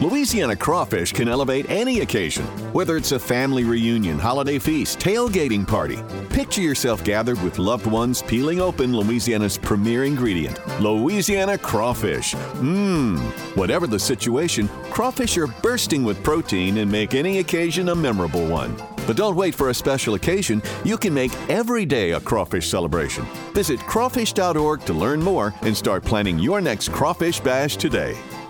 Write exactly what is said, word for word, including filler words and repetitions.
Louisiana Crawfish can elevate any occasion, whether it's a family reunion, holiday feast, tailgating party. Picture yourself gathered with loved ones peeling open Louisiana's premier ingredient, Louisiana Crawfish. Mmm. Whatever the situation, crawfish are bursting with protein and make any occasion a memorable one. But don't wait for a special occasion. You can make every day a crawfish celebration. Visit crawfish dot org to learn more and start planning your next crawfish bash today.